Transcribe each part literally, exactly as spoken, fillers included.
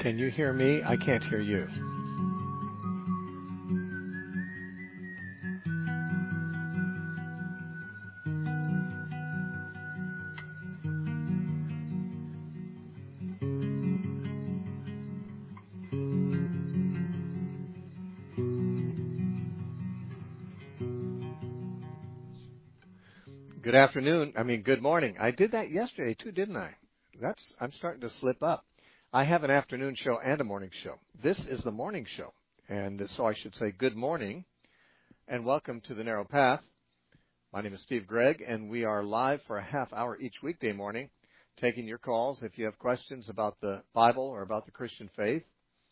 Can you hear me? I can't hear you. Good afternoon. I mean, good morning. I did that yesterday too, didn't I? That's I'm starting to slip up. I have an afternoon show and a morning show. This is the morning show, and so I should say good morning and welcome to the Narrow Path. My name is Steve Gregg, and we are live for a half hour each weekday morning, taking your calls. If you have questions about the Bible or about the Christian faith,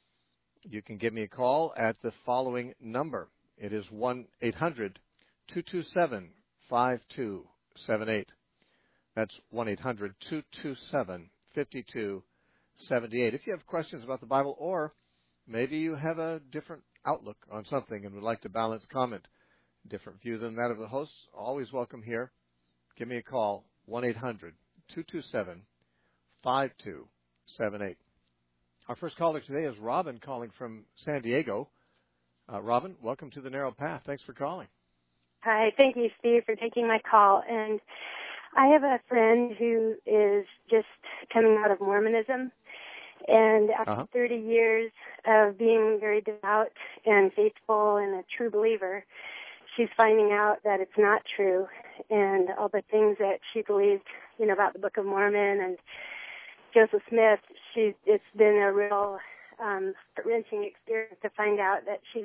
you can give me a call at the following number. It is one eight hundred two two seven five two seven eight. That's one eight hundred two two seven five two seven eight. If you have questions about the Bible, or maybe you have a different outlook on something and would like to balance comment, different view than that of the hosts, always welcome here. Give me a call, one eight hundred two two seven five two seven eight. Our first caller today is Robin, calling from San Diego. Uh, Robin, welcome to the Narrow Path. Thanks for calling. Hi, thank you, Steve, for taking my call. And I have a friend who is just coming out of Mormonism. And after uh-huh. thirty years of being very devout and faithful and a true believer, she's finding out that it's not true. And all the things that she believed, you know, about the Book of Mormon and Joseph Smith, she, it's been a real um, wrenching experience to find out that she's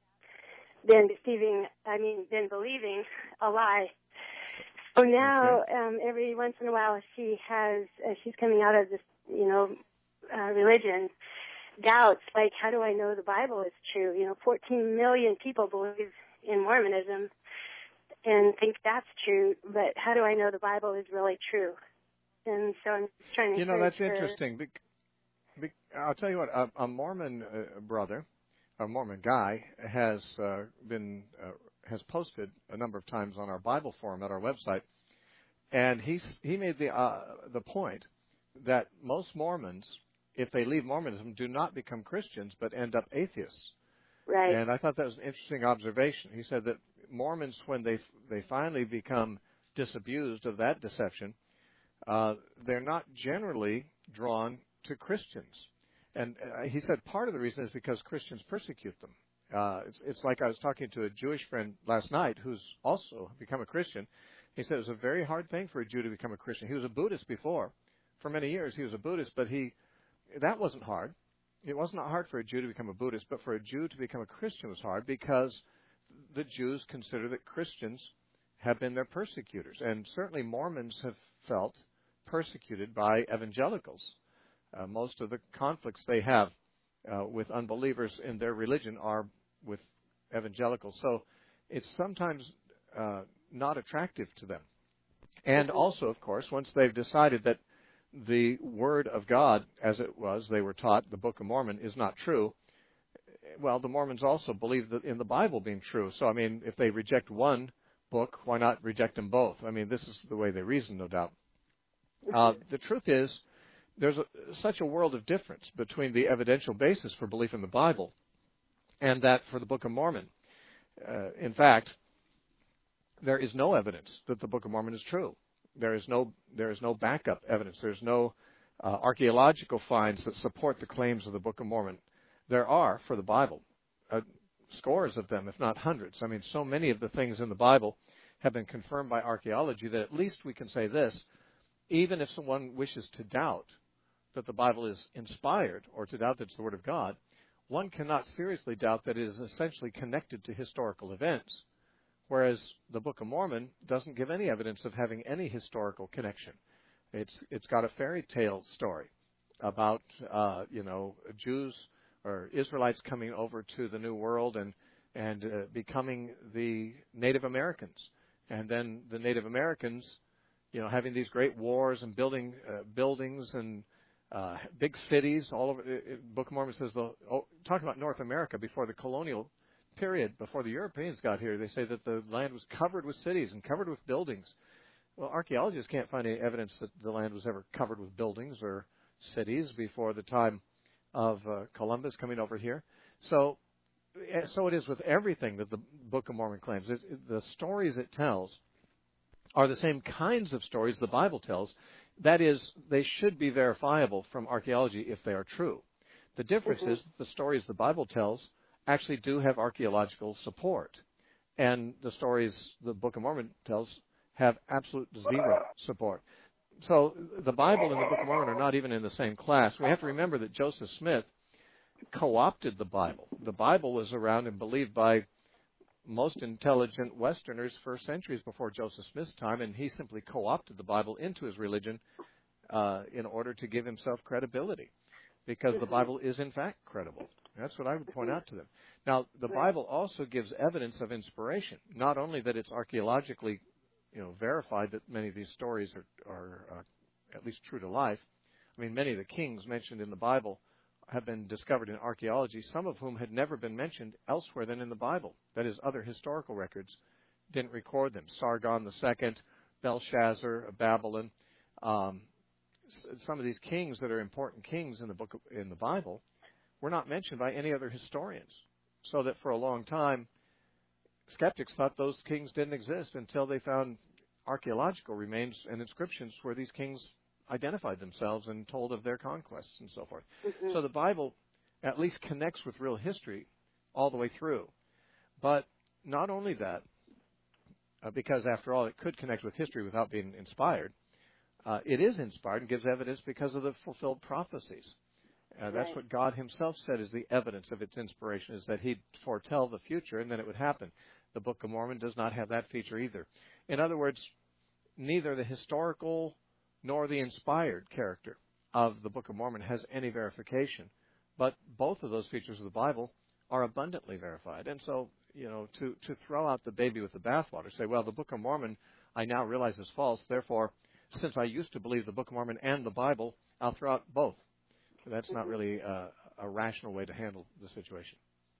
been deceiving, I mean, been believing a lie. So now, okay. um, every once in a while, she has, as she's coming out of this, you know, uh, religion, doubts like, how do I know the Bible is true? You know, fourteen million people believe in Mormonism and think that's true, but how do I know the Bible is really true? And so I'm just trying to. You know, that's her. interesting. Be- be- I'll tell you what, a, a Mormon uh, brother, a Mormon guy, has uh, been uh, has posted a number of times on our Bible forum at our website, and he's he made the uh, the point that most Mormons, if they leave Mormonism, do not become Christians but end up atheists. Right. And I thought that was an interesting observation. He said that Mormons, when they they finally become disabused of that deception, uh, they're not generally drawn to Christians. And uh, he said part of the reason is because Christians persecute them. Uh, it's, it's like I was talking to a Jewish friend last night who's also become a Christian. He said it was a very hard thing for a Jew to become a Christian. He was a Buddhist before. For many years he was a Buddhist, but he that wasn't hard. It wasn't hard for a Jew to become a Buddhist, but for a Jew to become a Christian was hard because the Jews consider that Christians have been their persecutors. And certainly Mormons have felt persecuted by evangelicals. Uh, most of the conflicts they have uh, with unbelievers in their religion are with evangelicals. So it's sometimes uh, not attractive to them. And also, of course, once they've decided that the Word of God, as it was, they were taught, the Book of Mormon, is not true, well, the Mormons also believe that in the Bible being true. So, I mean, if they reject one book, why not reject them both? I mean, this is the way they reason, no doubt. Uh, the truth is, there's a, such a world of difference between the evidential basis for belief in the Bible and that for the Book of Mormon. Uh, in fact, there is no evidence that the Book of Mormon is true. There is no there is no backup evidence. There's no uh, archaeological finds that support the claims of the Book of Mormon. There are for the Bible, uh, scores of them, if not hundreds. I mean, so many of the things in the Bible have been confirmed by archaeology that at least we can say this: even if someone wishes to doubt that the Bible is inspired or to doubt that it's the Word of God, one cannot seriously doubt that it is essentially connected to historical events. Whereas the Book of Mormon doesn't give any evidence of having any historical connection. It's it's got a fairy tale story about uh, you know Jews or Israelites coming over to the New World and and uh, becoming the Native Americans, and then the Native Americans, you know, having these great wars and building uh, buildings and uh, big cities all over. It, Book of Mormon says the oh, talking about North America before the colonial period, before the Europeans got here, they say that the land was covered with cities and covered with buildings. Well, archaeologists can't find any evidence that the land was ever covered with buildings or cities before the time of uh, Columbus coming over here. So, so it is with everything that the Book of Mormon claims. It, it, the stories it tells are the same kinds of stories the Bible tells. That is, they should be verifiable from archaeology if they are true. The difference mm-hmm. is the stories the Bible tells actually do have archaeological support. And the stories the Book of Mormon tells have absolute zero support. So the Bible and the Book of Mormon are not even in the same class. We have to remember that Joseph Smith co-opted the Bible. The Bible was around and believed by most intelligent Westerners for centuries before Joseph Smith's time, and he simply co-opted the Bible into his religion uh, in order to give himself credibility, because the Bible is, in fact, credible. That's what I would point out to them. Now, the Bible also gives evidence of inspiration, not only that it's archaeologically you know, verified that many of these stories are, are uh, at least true to life. I mean, many of the kings mentioned in the Bible have been discovered in archaeology, some of whom had never been mentioned elsewhere than in the Bible. That is, other historical records didn't record them. Sargon the Second, Belshazzar of Babylon. Um, some of these kings that are important kings in the book of, in the Bible were not mentioned by any other historians. So that for a long time, skeptics thought those kings didn't exist until they found archaeological remains and inscriptions where these kings identified themselves and told of their conquests and so forth. Mm-hmm. So the Bible at least connects with real history all the way through. But not only that, uh, because after all, it could connect with history without being inspired, uh, it is inspired and gives evidence because of the fulfilled prophecies. Uh, that's right. What God himself said is the evidence of its inspiration, is that he'd foretell the future and then it would happen. The Book of Mormon does not have that feature either. In other words, neither the historical nor the inspired character of the Book of Mormon has any verification. But both of those features of the Bible are abundantly verified. And so, you know, to, to throw out the baby with the bathwater, say, well, the Book of Mormon I now realize is false, therefore, since I used to believe the Book of Mormon and the Bible, I'll throw out both. That's not really uh, a rational way to handle the situation.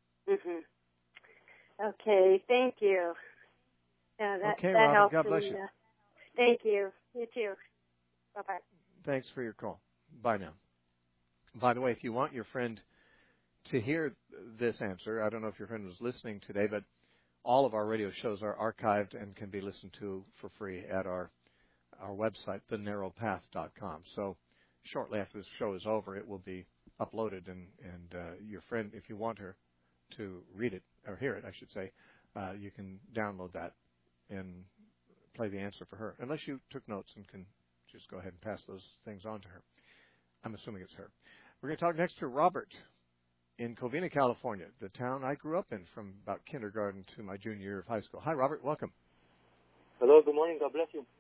Mm-hmm. Okay, thank you. Yeah, that, okay, that Robin, helps. God bless and, you. Uh, thank you. You too. Bye-bye. Thanks for your call. Bye now. By the way, if you want your friend to hear this answer, I don't know if your friend was listening today, but all of our radio shows are archived and can be listened to for free at our our website, the narrow path dot com. So shortly after this show is over, it will be uploaded, and, and uh, your friend, if you want her to read it, or hear it, I should say, uh, you can download that and play the answer for her, unless you took notes and can just go ahead and pass those things on to her. I'm assuming it's her. We're going to talk next to Robert in Covina, California, the town I grew up in from about kindergarten to my junior year of high school. Hi, Robert. Welcome. Hello. Good morning. God bless you.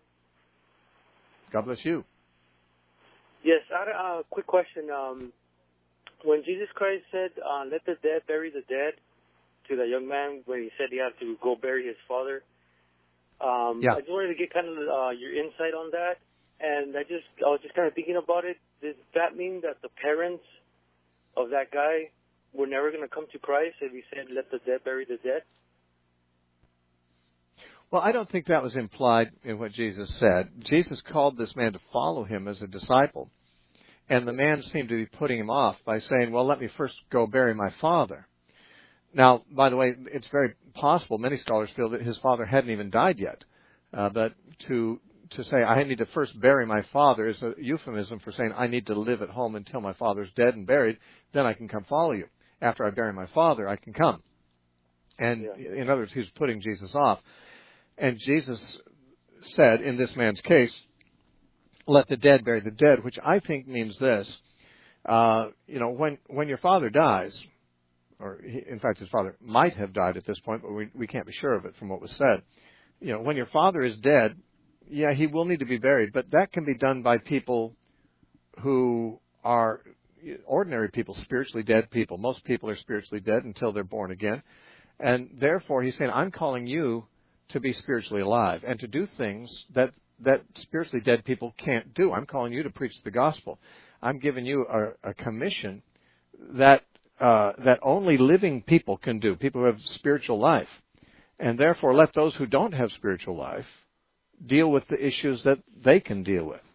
God bless you. Yes, I had a quick question. Um, when Jesus Christ said, uh, let the dead bury the dead, to the young man when he said he had to go bury his father, um, yeah. I just wanted to get kind of uh, your insight on that. And I just, I was just kind of thinking about it. Does that mean that the parents of that guy were never going to come to Christ if he said, let the dead bury the dead? Well, I don't think that was implied in what Jesus said. Jesus called this man to follow him as a disciple. And the man seemed to be putting him off by saying, well, let me first go bury my father. Now, by the way, it's very possible, many scholars feel that his father hadn't even died yet. Uh, but to to say, I need to first bury my father is a euphemism for saying, I need to live at home until my father's dead and buried, then I can come follow you. After I bury my father, I can come. And yeah. In other words, he was putting Jesus off. And Jesus said, in this man's case, let the dead bury the dead, which I think means this. Uh, you know, when, when your father dies, or he, in fact his father might have died at this point, but we, we can't be sure of it from what was said. You know, when your father is dead, yeah, he will need to be buried, but that can be done by people who are ordinary people, spiritually dead people. Most people are spiritually dead until they're born again. And therefore, he's saying, I'm calling you to be spiritually alive and to do things that, that spiritually dead people can't do. I'm calling you to preach the gospel. I'm giving you a, a commission that uh, that only living people can do, people who have spiritual life. And therefore, let those who don't have spiritual life deal with the issues that they can deal with.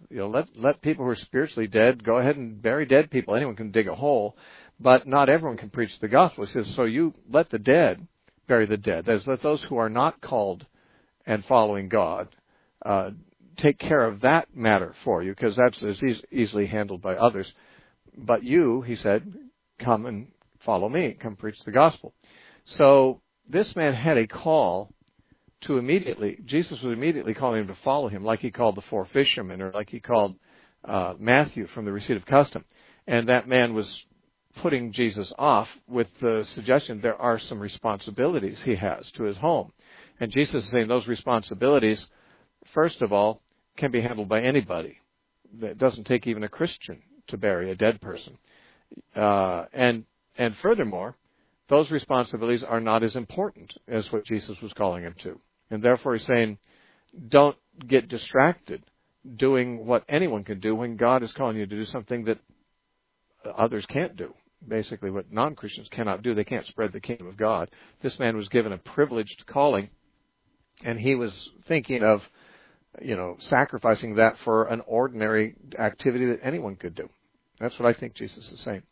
You know, let let people who are spiritually dead go ahead and bury dead people. Anyone can dig a hole, but not everyone can preach the gospel. He says, so you let the dead bury the dead. That is, let those who are not called and following God uh, take care of that matter for you, because that's as eas- easily handled by others. But you, he said, come and follow me. Come preach the gospel. So this man had a call to immediately, Jesus was immediately calling him to follow him, like he called the four fishermen, or like he called uh, Matthew from the receipt of custom. And that man was putting Jesus off with the suggestion there are some responsibilities he has to his home. And Jesus is saying those responsibilities, first of all, can be handled by anybody. It doesn't take even a Christian to bury a dead person. Uh, and and furthermore, those responsibilities are not as important as what Jesus was calling him to. And therefore he's saying, don't get distracted doing what anyone can do when God is calling you to do something that others can't do. Basically what non-Christians cannot do. They can't spread the kingdom of God. This man was given a privileged calling, and he was thinking of, you know, sacrificing that for an ordinary activity that anyone could do. That's what I think Jesus is saying.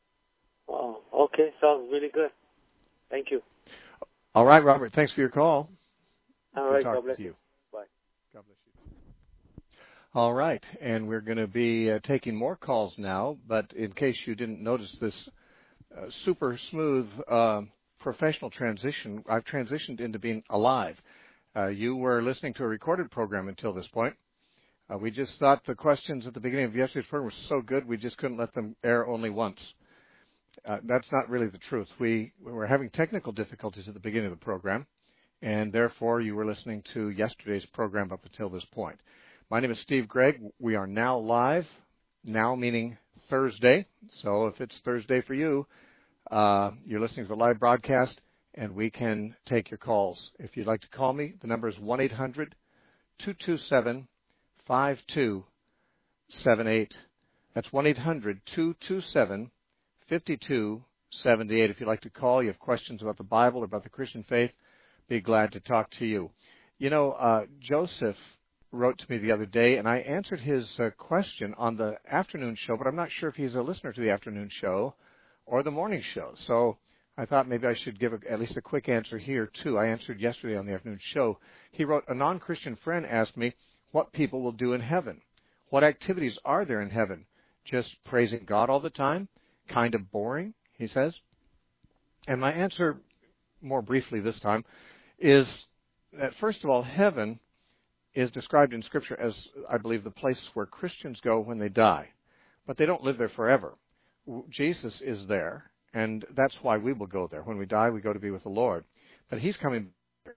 Oh, okay. Sounds really good. Thank you. All right, Robert. Thanks for your call. All right. God bless you. you. Bye. God bless you. All right. And we're going to be uh, taking more calls now. But in case you didn't notice this uh, super smooth uh, professional transition, I've transitioned into being alive. Uh, you were listening to a recorded program until this point. Uh, we just thought the questions at the beginning of yesterday's program were so good we just couldn't let them air only once. Uh, that's not really the truth. We, we were having technical difficulties at the beginning of the program, and therefore you were listening to yesterday's program up until this point. My name is Steve Gregg. We are now live, now meaning Thursday. So if it's Thursday for you, uh, you're listening to the live broadcast, and we can take your calls. If you'd like to call me, the number is one eight hundred two two seven five two seven eight. That's one eight hundred two two seven five two seven eight. If you'd like to call, you have questions about the Bible or about the Christian faith, be glad to talk to you. You know, uh, Joseph wrote to me the other day, and I answered his uh, question on the afternoon show, but I'm not sure if he's a listener to the afternoon show or the morning show. So I thought maybe I should give a, at least a quick answer here, too. I answered yesterday on the afternoon show. He wrote, a non-Christian friend asked me what people will do in heaven. What activities are there in heaven? Just praising God all the time? Kind of boring, he says. And my answer, more briefly this time, is that, first of all, heaven is described in Scripture as, I believe, the place where Christians go when they die. But they don't live there forever. Jesus is there, and that's why we will go there. When we die, we go to be with the Lord. But he's coming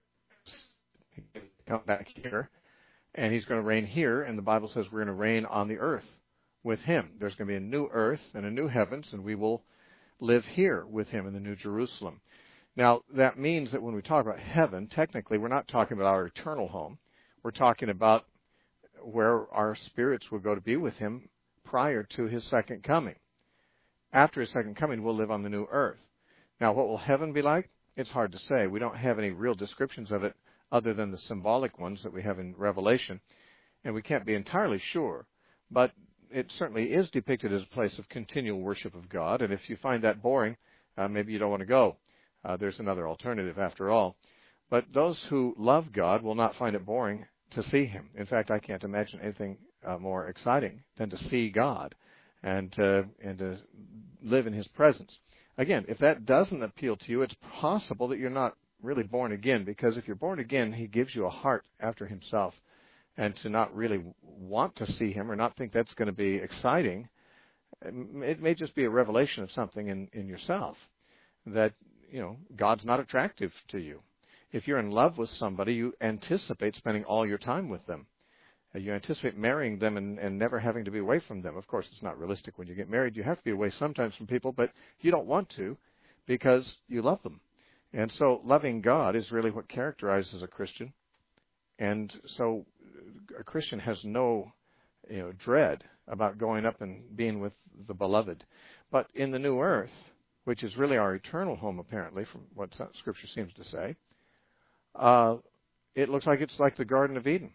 come back here, and he's going to reign here, and the Bible says we're going to reign on the earth with him. There's going to be a new earth and a new heavens, and we will live here with him in the New Jerusalem. Now, that means that when we talk about heaven, technically we're not talking about our eternal home. We're talking about where our spirits will go to be with him prior to his second coming. After his second coming, we'll live on the new earth. Now, what will heaven be like? It's hard to say. We don't have any real descriptions of it other than the symbolic ones that we have in Revelation, and we can't be entirely sure. But it certainly is depicted as a place of continual worship of God, and if you find that boring, uh, maybe you don't want to go. Uh, there's another alternative after all. But those who love God will not find it boring to see him. In fact, I can't imagine anything uh, more exciting than to see God and uh, and to live in his presence. Again, if that doesn't appeal to you, it's possible that you're not really born again, because if you're born again, he gives you a heart after himself. And to not really want to see him or not think that's going to be exciting, it may just be a revelation of something in, in yourself that, you know, God's not attractive to you. If you're in love with somebody, you anticipate spending all your time with them. You anticipate marrying them and, and never having to be away from them. Of course, it's not realistic when you get married. You have to be away sometimes from people, but you don't want to because you love them. And so loving God is really what characterizes a Christian. And so a Christian has no, you know, dread about going up and being with the beloved. But in the new earth, which is really our eternal home, apparently, from what Scripture seems to say, uh, it looks like it's like the Garden of Eden.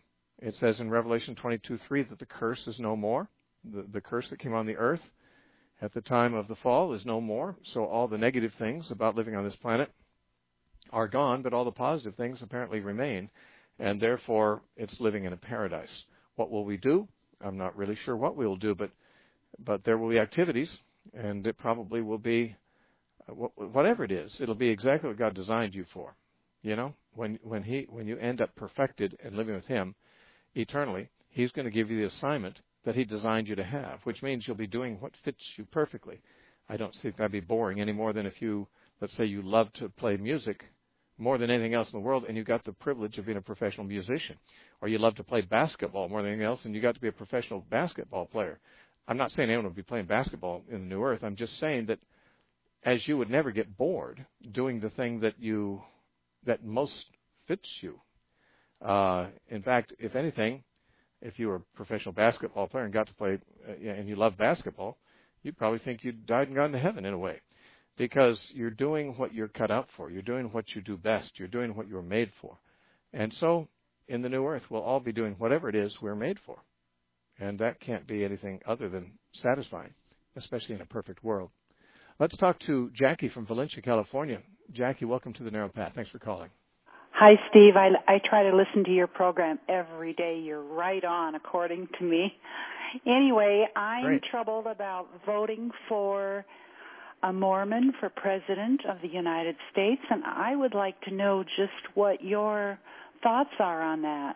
It says in Revelation twenty-two three that the curse is no more. The, the curse that came on the earth at the time of the fall is no more. So all the negative things about living on this planet are gone, but all the positive things apparently remain, and therefore it's living in a paradise. What will we do? I'm not really sure what we will do, but but there will be activities, and it probably will be whatever it is. It'll be exactly what God designed you for. You know, when when he when you end up perfected and living with Him eternally, He's going to give you the assignment that He designed you to have, which means you'll be doing what fits you perfectly. I don't think that'd be boring any more than if you, let's say, you love to play music more than anything else in the world, and you got the privilege of being a professional musician, or you love to play basketball more than anything else, and you got to be a professional basketball player. I'm not saying anyone will be playing basketball in the new earth. I'm just saying that as you would never get bored doing the thing that you that most fits you. Uh, in fact, if anything, if you were a professional basketball player and got to play uh, and you love basketball, you'd probably think you'd died and gone to heaven in a way, because you're doing what you're cut out for. You're doing what you do best. You're doing what you were made for. And so in the new earth, we'll all be doing whatever it is we're made for. And that can't be anything other than satisfying, especially in a perfect world. Let's talk to Jackie from Valencia, California. Jackie, welcome to the Narrow Path. Thanks for calling. Hi, Steve. I, I try to listen to your program every day. You're right on, according to me. Anyway, I'm Great. troubled about voting for a Mormon for President of the United States, and I would like to know just what your thoughts are on that.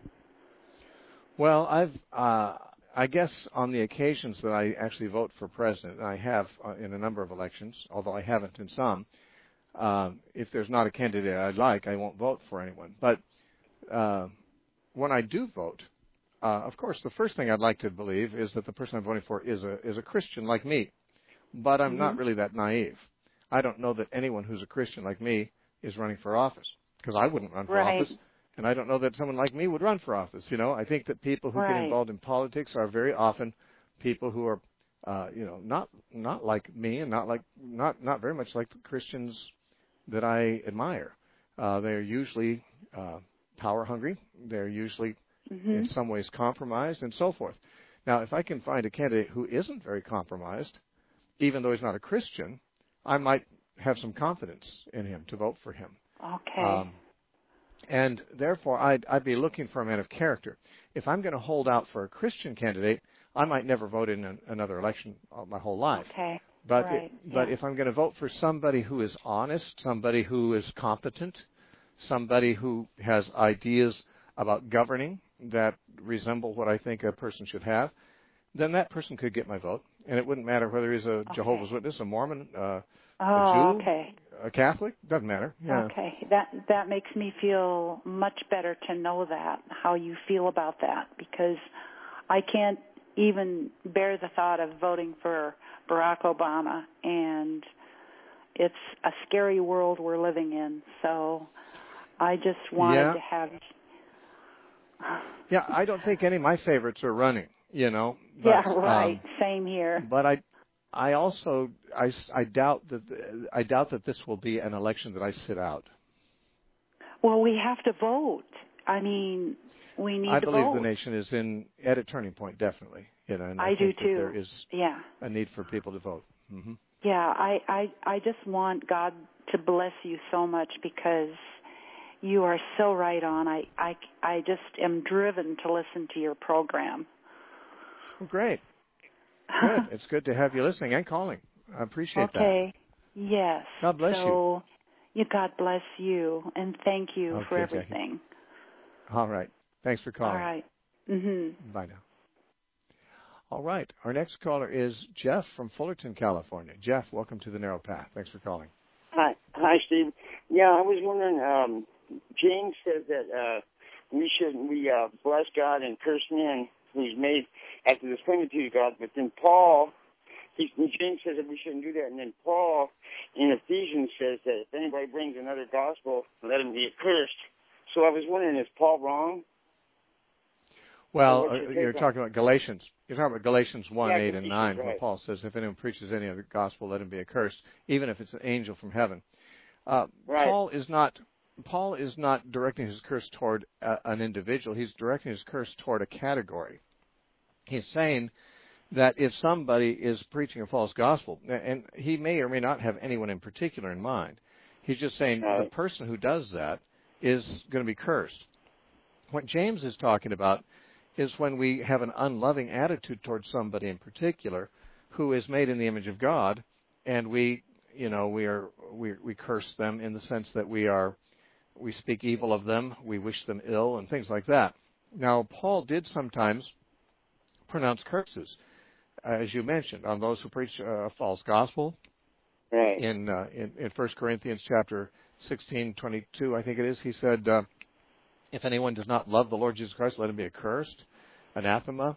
Well, I've, uh, I guess on the occasions that I actually vote for president, and I have uh, in a number of elections, although I haven't in some, uh, if there's not a candidate I like, I won't vote for anyone. But uh, when I do vote, uh, of course, the first thing I'd like to believe is that the person I'm voting for is a is a Christian like me. But I'm mm-hmm. not really that naive. I don't know that anyone who's a Christian like me is running for office, because I wouldn't run for right. office. And I don't know that someone like me would run for office. You know, I think that people who right. get involved in politics are very often people who are, uh, you know, not not like me and not like not not very much like the Christians that I admire. Uh, they're usually uh, power hungry. They're usually mm-hmm. in some ways compromised and so forth. Now, if I can find a candidate who isn't very compromised, even though he's not a Christian, I might have some confidence in him to vote for him. Okay. Um, And therefore, I'd, I'd be looking for a man of character. If I'm going to hold out for a Christian candidate, I might never vote in an, another election my whole life. Okay. But right. it, but yeah. if I'm going to vote for somebody who is honest, somebody who is competent, somebody who has ideas about governing that resemble what I think a person should have, then that person could get my vote. And it wouldn't matter whether he's a okay. Jehovah's Witness, a Mormon, uh, oh, a Jew, okay. a Catholic. Doesn't matter. Yeah. Okay. That that makes me feel much better to know that, how you feel about that, because I can't even bear the thought of voting for Barack Obama, and it's a scary world we're living in. So I just wanted yeah. to have... Yeah, I don't think any of my favorites are running, you know. But, yeah, right. Um, Same here. But I, I also, I, I doubt that, I doubt that this will be an election that I sit out. Well, we have to vote. I mean, we need I to vote. I believe the nation is in at a turning point, definitely. You know, and I, I think do too. That there is yeah. a need for people to vote. Mm-hmm. Yeah, I, I, I just want God to bless you so much, because you are so right on. I, I, I just am driven to listen to your program. Well, great. Good. It's good to have you listening and calling. I appreciate okay. that. Okay. Yes. God bless so, you. God bless you, and thank you okay, for everything. Jackie. All right. Thanks for calling. All right. Mm-hmm. Bye now. All right. Our next caller is Jeff from Fullerton, California. Jeff, welcome to the Narrow Path. Thanks for calling. Hi. Hi, Steve. Yeah, I was wondering, um, James says that uh, we shouldn't we uh, bless God and curse man who's made after the similitude of God. But then Paul, he, James says that we shouldn't do that. And then Paul in Ephesians says that if anybody brings another gospel, let him be accursed. So I was wondering, is Paul wrong? Well, uh, you're talking about Galatians. You're talking about Galatians one, yeah, eight, and nine, right. where Paul says, if anyone preaches any other gospel, let him be accursed, even if it's an angel from heaven. Uh, right. Paul is not Paul is not directing his curse toward a, an individual. He's directing his curse toward a category. He's saying that if somebody is preaching a false gospel, and he may or may not have anyone in particular in mind, he's just saying right. the person who does that is going to be cursed. What James is talking about is when we have an unloving attitude towards somebody in particular who is made in the image of God, and we, you know, we are we we curse them in the sense that we are we speak evil of them, we wish them ill, and things like that. Now, Paul did sometimes pronounce curses, as you mentioned, on those who preach a false gospel. Right. In uh, in in First Corinthians chapter sixteen twenty-two, I think it is, he said, uh, "If anyone does not love the Lord Jesus Christ, let him be accursed, anathema."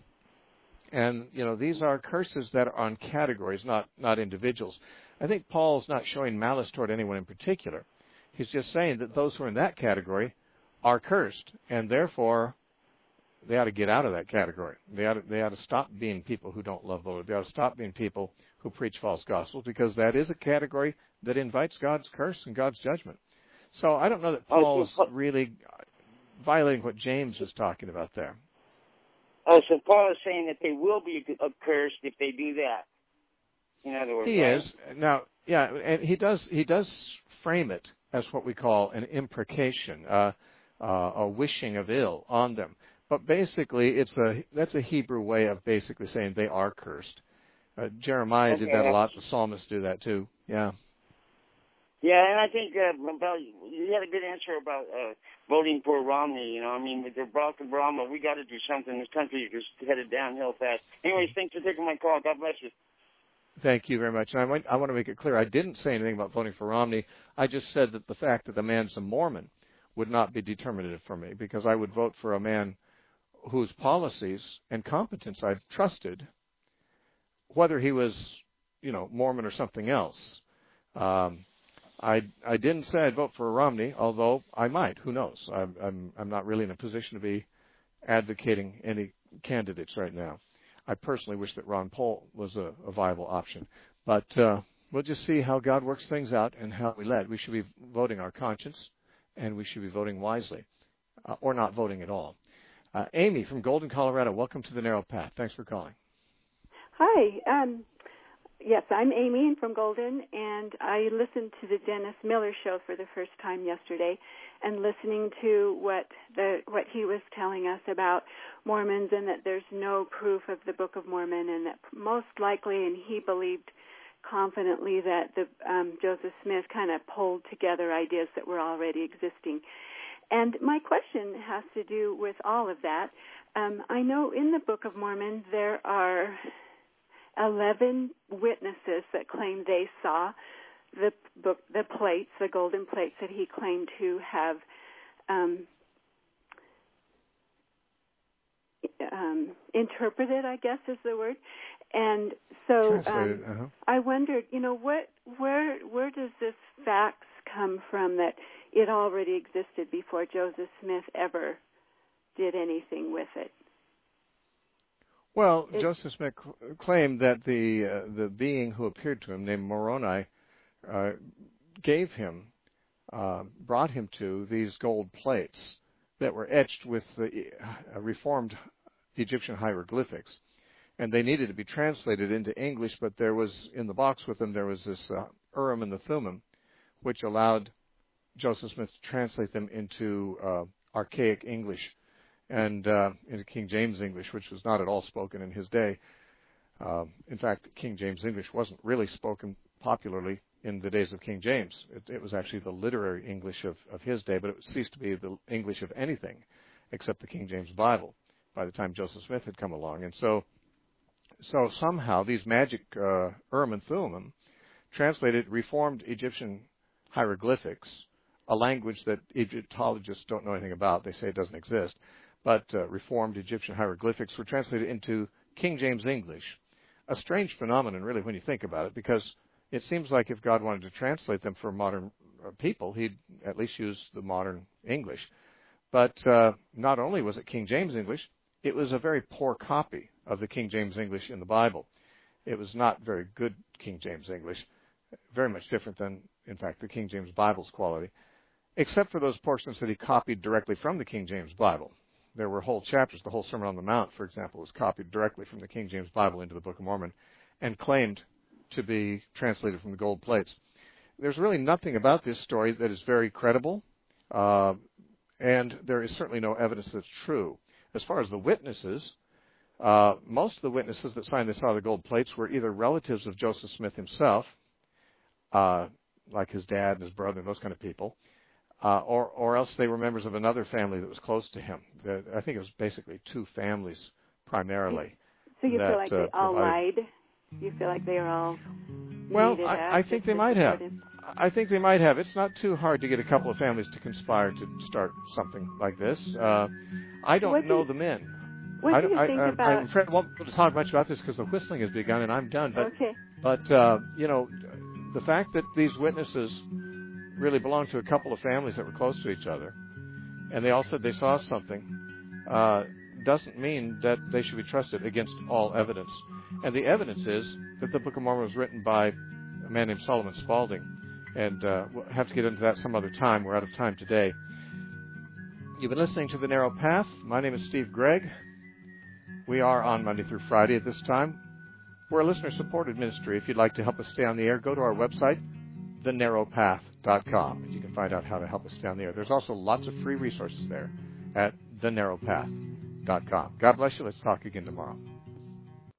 And you know, these are curses that are on categories, not not individuals. I think Paul's not showing malice toward anyone in particular. He's just saying that those who are in that category are cursed, and therefore they ought to get out of that category. They ought to, they ought to stop being people who don't love the Lord. They ought to stop being people who preach false gospels, because that is a category that invites God's curse and God's judgment. So I don't know that Paul is really violating what James is talking about there. Oh, so Paul is saying that they will be accursed if they do that. In other words, he right? is now, yeah, and he does he does frame it as what we call an imprecation, uh, uh, a wishing of ill on them. But basically, it's a that's a Hebrew way of basically saying they are cursed. Uh, Jeremiah okay. did that a lot. The psalmists do that too. Yeah. Yeah, and I think uh, about you had a good answer about uh, voting for Romney. You know, I mean, with the Barack Obama, we got to do something. This country is headed downhill fast. Anyways, thanks for taking my call. God bless you. Thank you very much. And I want, I want to make it clear, I didn't say anything about voting for Romney. I just said that the fact that the man's a Mormon would not be determinative for me, because I would vote for a man whose policies and competence I trusted, whether he was, you know, Mormon or something else. Um, I I didn't say I'd vote for Romney, although I might. Who knows? I'm I'm I'm not really in a position to be advocating any candidates right now. I personally wish that Ron Paul was a, a viable option, but uh, we'll just see how God works things out and how we let. We should be voting our conscience, and we should be voting wisely, uh, or not voting at all. Uh, Amy from Golden, Colorado, welcome to the Narrow Path. Thanks for calling. Hi. Um, yes, I'm Amy from Golden, and I listened to the Dennis Miller show for the first time yesterday, and listening to what the what he was telling us about Mormons, and that there's no proof of the Book of Mormon, and that most likely, and he believed confidently that the um, Joseph Smith kind of pulled together ideas that were already existing. And my question has to do with all of that. Um, I know in the Book of Mormon there are eleven witnesses that claim they saw the book, the plates, the golden plates that he claimed to have um, um, interpreted, I guess is the word. And so um, uh-huh. I wondered, you know, what, where, where does this facts come from that it already existed before Joseph Smith ever did anything with it? Well, it, Joseph Smith claimed that the uh, the being who appeared to him, named Moroni, uh, gave him, uh, brought him to these gold plates that were etched with the uh, reformed Egyptian hieroglyphics, and they needed to be translated into English. But there was in the box with them there was this uh, Urim and the Thummim, which allowed Joseph Smith to translate them into uh, archaic English and uh, into King James English, which was not at all spoken in his day. Uh, in fact, King James English wasn't really spoken popularly in the days of King James. It, it was actually the literary English of, of his day, but it ceased to be the English of anything except the King James Bible by the time Joseph Smith had come along. And so so somehow these magic uh, Urim and Thummim translated Reformed Egyptian hieroglyphics, a language that Egyptologists don't know anything about. They say it doesn't exist. But uh, Reformed Egyptian hieroglyphics were translated into King James English. A strange phenomenon, really, when you think about it, because it seems like if God wanted to translate them for modern uh, people, he'd at least use the modern English. But uh, not only was it King James English, it was a very poor copy of the King James English in the Bible. It was not very good King James English, very much different than, in fact, the King James Bible's quality. except for those portions that he copied directly from the King James Bible. There were whole chapters. The whole Sermon on the Mount, for example, was copied directly from the King James Bible into the Book of Mormon and claimed to be translated from the gold plates. There's really nothing about this story that is very credible, uh, and there is certainly no evidence that's true. As far as the witnesses, uh, most of the witnesses that signed they saw the gold plates were either relatives of Joseph Smith himself, uh, like his dad and his brother and those kind of people, uh, or, or else they were members of another family that was close to him. The, I think it was basically two families primarily. So you that, feel like uh, they all provided. lied? You feel like they were all Well, made it I, I up think just they to might have. support him? I think they might have. It's not too hard to get a couple of families to conspire to start something like this. Uh, I don't What do know you- the men. What I, do you I, think I, about? I'm afraid I won't be able to talk much about this because the whistling has begun and I'm done. But, okay. but uh, you know, the fact that these witnesses really belonged to a couple of families that were close to each other, and they all said they saw something, uh, doesn't mean that they should be trusted against all evidence. And the evidence is that the Book of Mormon was written by a man named Solomon Spaulding. And uh, we'll have to get into that some other time. We're out of time today. You've been listening to The Narrow Path. My name is Steve Gregg. We are on Monday through Friday at this time. We're a listener-supported ministry. If you'd like to help us stay on the air, go to our website, the narrow path dot com. You can find out how to help us stay on the air. There's also lots of free resources there at the narrow path dot com. God bless you. Let's talk again tomorrow.